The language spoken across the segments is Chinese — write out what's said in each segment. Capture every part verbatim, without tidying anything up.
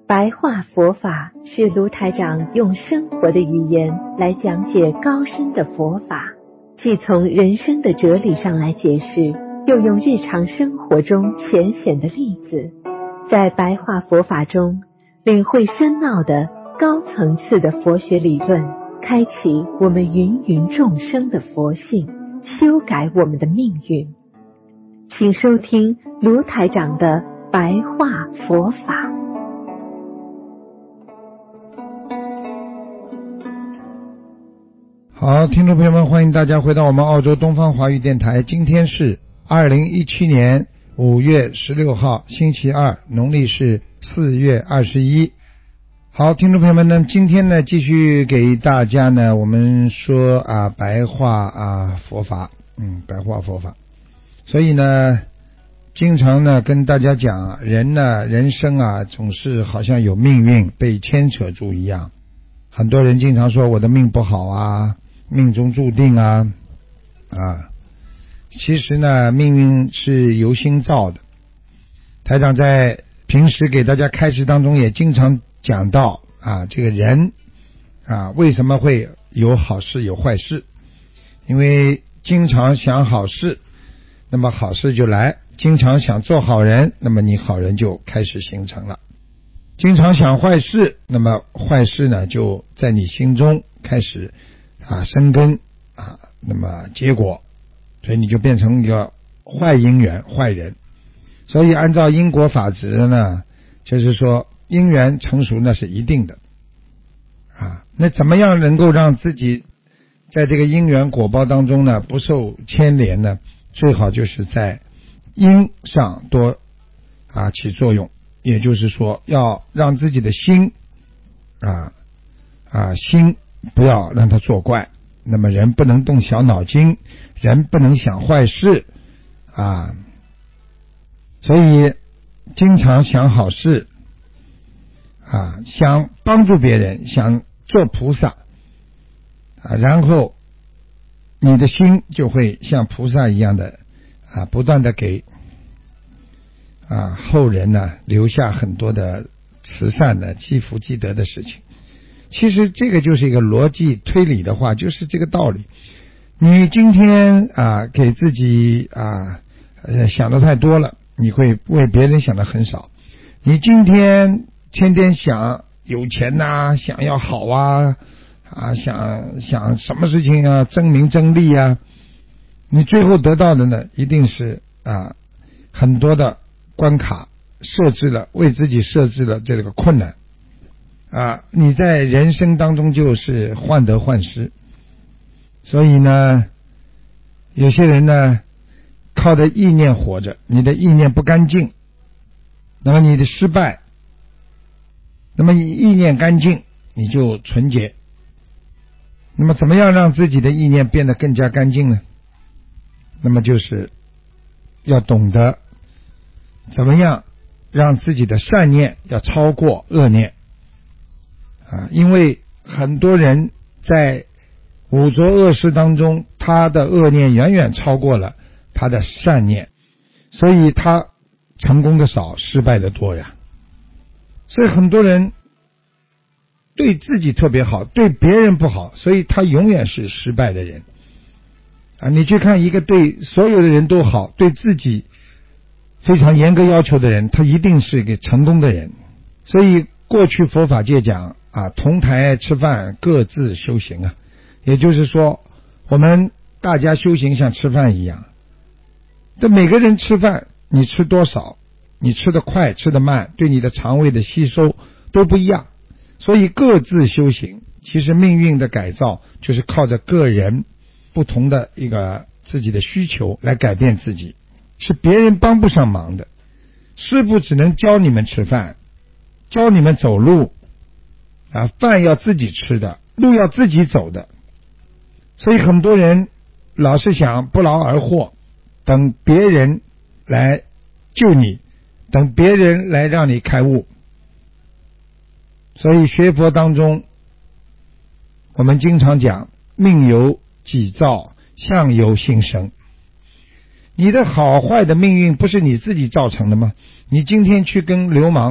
白话佛法是卢台长用生活的语言来讲解高深的佛法，既从人生的哲理上来解释，又用日常生活中浅显的例子，在白话佛法中领会深奥的高层次的佛学理论，开启我们芸芸众生的佛性，修改我们的命运。请收听卢台长的白话佛法。 好，听众朋友们，欢迎大家回到我们澳洲东方华语电台。今天是二零一七年五月十六号，星期二，农历是四月二十一。好，听众朋友们呢，今天呢继续给大家呢，我们说啊白话啊佛法，嗯，白话佛法。所以呢，经常呢跟大家讲，人呢人生啊总是好像有命运被牵扯住一样。很多人经常说我的命不好啊，命中注定啊啊，其实呢命运是由心造的。台长在平时给大家开示当中也经常讲到啊，这个人啊为什么会有好事有坏事？因为经常想好事，那么好事就来；经常想做好人，那么你好人就开始形成了；经常想坏事，那么坏事呢就在你心中开始啊生根啊，那么结果，所以你就变成一个坏因缘坏人。所以按照因果法则呢，就是说因缘成熟那是一定的啊。那怎么样能够让自己在这个因缘果报当中呢不受牵连呢？最好就是在因上多啊起作用，也就是说要让自己的心啊啊心不要让它作怪。那么人不能动小脑筋，人不能想坏事啊，所以经常想好事啊，想帮助别人，想做菩萨啊，然后你的心就会像菩萨一样的啊，不断的给啊后人呢留下很多的慈善的积福积德的事情。其实这个就是一个逻辑推理的话，就是这个道理。你今天啊给自己啊呃想的太多了，你会为别人想的很少。你今天天天想有钱呐、啊，想要好啊啊，想想什么事情啊，争名争利啊，你最后得到的呢，一定是啊很多的关卡设置了，为自己设置了这个困难啊，你在人生当中就是患得患失。所以呢，有些人呢靠着意念活着，你的意念不干净，那么你的失败，那么你意念干净，你就纯洁。那么怎么样让自己的意念变得更加干净呢？那么就是要懂得怎么样让自己的善念要超过恶念啊，因为很多人在五浊恶世当中，他的恶念远远超过了他的善念，所以他成功的少，失败的多呀。所以很多人对自己特别好，对别人不好，所以他永远是失败的人啊！你去看一个对所有的人都好，对自己非常严格要求的人，他一定是一个成功的人。所以过去佛法界讲啊，同台吃饭，各自修行啊，也就是说我们大家修行像吃饭一样，这每个人吃饭，你吃多少，你吃得快吃得慢，对你的肠胃的吸收都不一样。所以各自修行，其实命运的改造就是靠着个人不同的一个自己的需求来改变自己，是别人帮不上忙的。师父只能教你们吃饭，教你们走路啊，饭要自己吃的，路要自己走的。所以很多人老是想不劳而获，等别人来救你，等别人来让你开悟。所以学佛当中，我们经常讲命由己造，相由心生。你的好坏的命运不是你自己造成的吗？你今天去跟流氓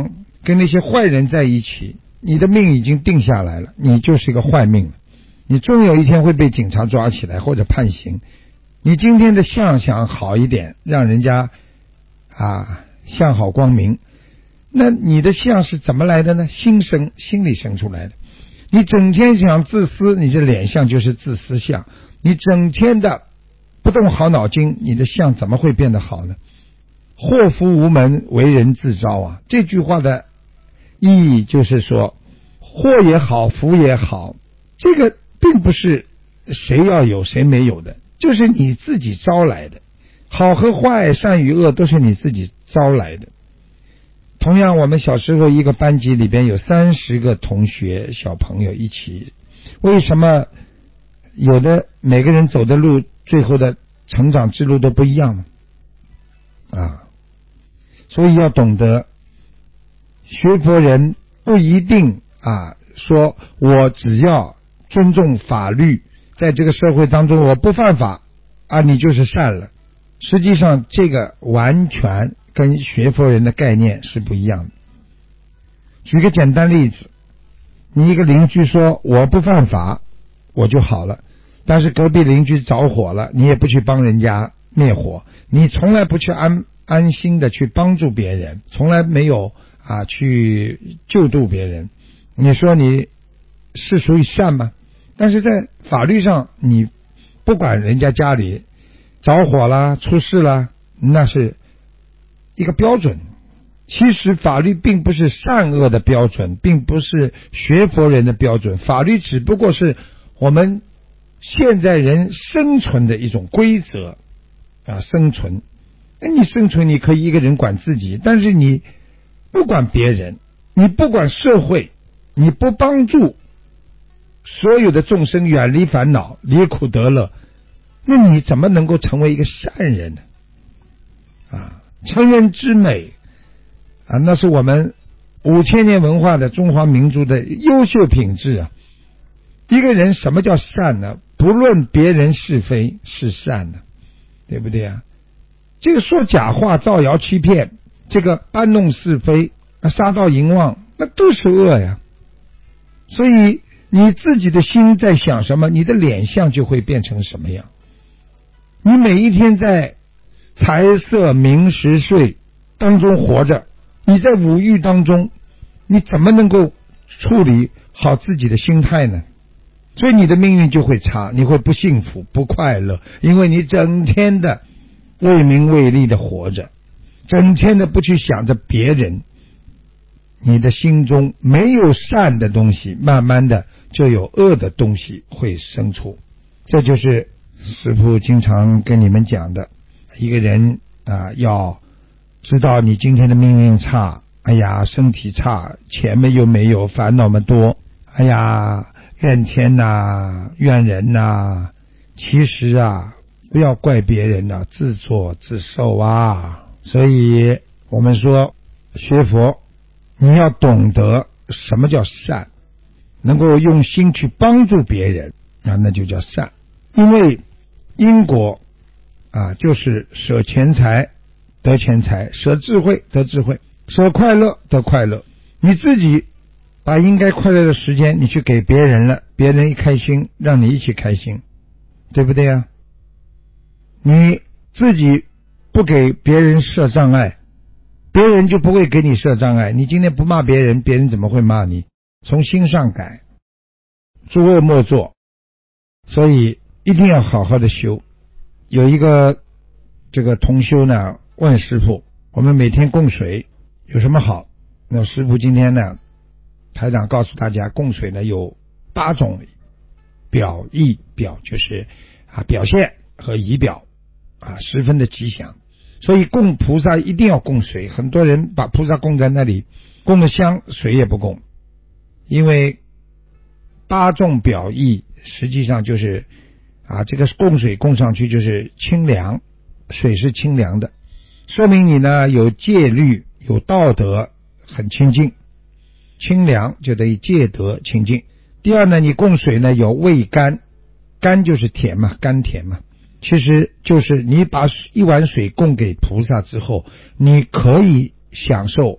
跟那些坏人在一起，你的命已经定下来了，你就是一个坏命，你终有一天会被警察抓起来或者判刑。你今天的相想好一点，让人家啊相好光明，那你的相是怎么来的呢？心生，心里生出来的。你整天想自私，你这脸相就是自私相。你整天的不动好脑筋，你的相怎么会变得好呢？祸福无门，为人自招啊！这句话的意义就是说，祸也好，福也好，这个并不是谁要有谁没有的，就是你自己招来的。好和坏，善与恶，都是你自己招来的。同样，我们小时候一个班级里边有三十个同学小朋友一起，为什么有的每个人走的路最后的成长之路都不一样呢？啊，所以要懂得学佛人不一定啊说我只要尊重法律，在这个社会当中我不犯法啊你就是善了。实际上这个完全跟学佛人的概念是不一样的。举个简单例子，你一个邻居说我不犯法我就好了，但是隔壁邻居着火了，你也不去帮人家灭火，你从来不去安安心的去帮助别人，从来没有啊去救度别人，你说你是属于善吗？但是在法律上，你不管人家家里着火啦出事啦，那是一个标准。其实法律并不是善恶的标准，并不是学佛人的标准，法律只不过是我们现在人生存的一种规则啊，生存。那你生存你可以一个人管自己，但是你不管别人，你不管社会，你不帮助所有的众生远离烦恼离苦得乐，那你怎么能够成为一个善人呢？啊，成人之美啊，那是我们五千年文化的中华民族的优秀品质啊。一个人什么叫善呢？不论别人是非是善的，对不对啊？这个说假话造谣欺骗，这个搬弄是非杀盗淫妄，那都是恶呀。所以你自己的心在想什么，你的脸相就会变成什么样。你每一天在财色名食睡当中活着，你在五欲当中，你怎么能够处理好自己的心态呢？所以你的命运就会差，你会不幸福不快乐，因为你整天的为名为利的活着，整天的不去想着别人，你的心中没有善的东西，慢慢的就有恶的东西会生出。这就是师父经常跟你们讲的，一个人啊，要知道你今天的命运差，哎呀身体差，钱们又没有，烦恼们多，哎呀怨天呐怨人呐，其实啊不要怪别人啊，自作自受啊。所以我们说学佛你要懂得什么叫善，能够用心去帮助别人啊，那就叫善。因为因果啊，就是舍钱财得钱财，舍智慧得智慧，舍快乐得快乐。你自己把应该快乐的时间你去给别人了，别人一开心让你一起开心，对不对啊？你自己不给别人设障碍，别人就不会给你设障碍。你今天不骂别人，别人怎么会骂你？从心上改，诸恶莫作。所以一定要好好的修。有一个这个同修呢问师父，我们每天供水有什么好？那师父今天呢，台长告诉大家，供水呢有八种表意，表就是啊表现和仪表啊，十分的吉祥。所以供菩萨一定要供水，很多人把菩萨供在那里，供了香水也不供，因为八种表意实际上就是啊，这个供水供上去就是清凉，水是清凉的，说明你呢有戒律有道德，很清净。清凉就等于戒德清净。第二呢，你供水呢有味甘，甘就是甜嘛，甘甜嘛，其实就是你把一碗水供给菩萨之后，你可以享受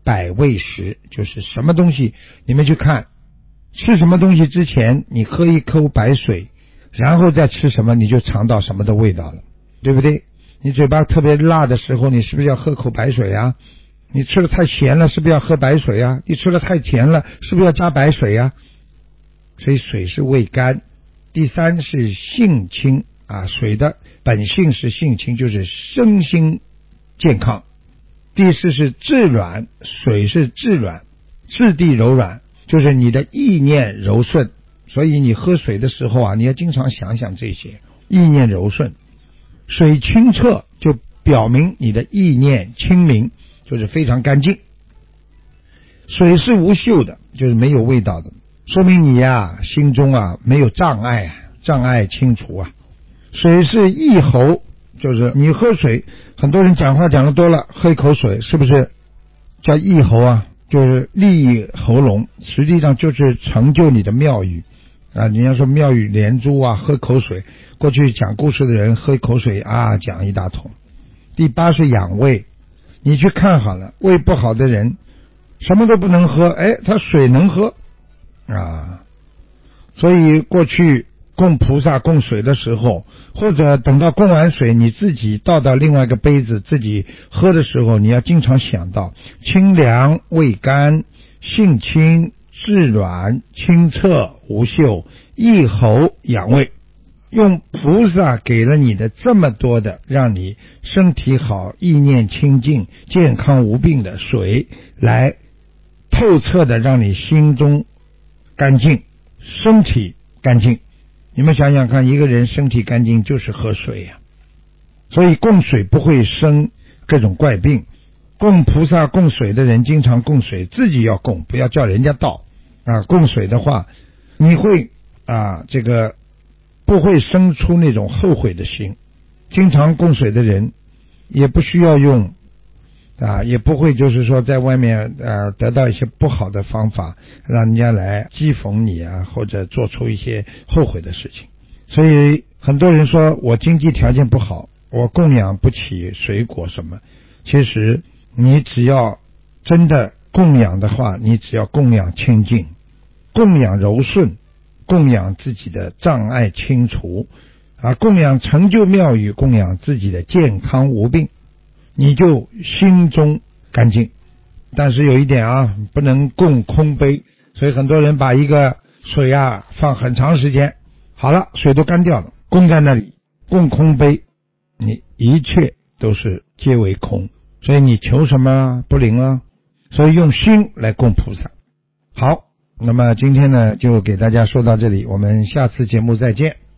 百味食，就是什么东西，你们去看，吃什么东西之前，你喝一口白水，然后再吃什么，你就尝到什么的味道了，对不对？你嘴巴特别辣的时候，你是不是要喝口白水啊？你吃的太咸了，是不是要喝白水啊？你吃的太甜了，是不是要加白水啊？所以水是味甘。第三是性清啊，水的本性是性清，就是身心健康。第四是质软，水是质软，质地柔软，就是你的意念柔顺。所以你喝水的时候啊，你要经常想想这些，意念柔顺。水清澈，就表明你的意念清明，就是非常干净。水是无嗅的，就是没有味道的，说明你呀、啊、心中啊没有障碍啊，障碍清除啊。水是益喉，就是你喝水，很多人讲话讲得多了，喝一口水是不是叫益喉啊？就是利喉咙，实际上就是成就你的妙语啊。人家说妙语连珠啊，喝口水，过去讲故事的人喝一口水啊，讲一大桶。第八是养胃，你去看好了，胃不好的人什么都不能喝，哎，他水能喝啊。所以过去供菩萨供水的时候，或者等到供完水你自己倒到另外一个杯子自己喝的时候，你要经常想到清凉味甘，性清质软，清澈无嗅，益喉养胃。用菩萨给了你的这么多的让你身体好、意念清净、健康无病的水，来透彻的让你心中干净，身体干净。你们想想看，一个人身体干净就是喝水呀、啊，所以供水不会生各种怪病。供菩萨供水的人经常供水，自己要供，不要叫人家倒啊。供水的话，你会啊这个不会生出那种后悔的心。经常供水的人也不需要用啊，也不会就是说在外面呃得到一些不好的方法让人家来讥讽你啊，或者做出一些后悔的事情。所以很多人说我经济条件不好，我供养不起水果什么，其实你只要真的供养的话，你只要供养清净，供养柔顺，供养自己的障碍清除啊，供养成就妙语，供养自己的健康无病，你就心中干净。但是有一点啊，不能供空杯，所以很多人把一个水啊放很长时间，好了水都干掉了，供在那里，供空杯，你一切都是皆为空，所以你求什么不灵了。所以用心来供菩萨。好，那么今天呢就给大家说到这里，我们下次节目再见。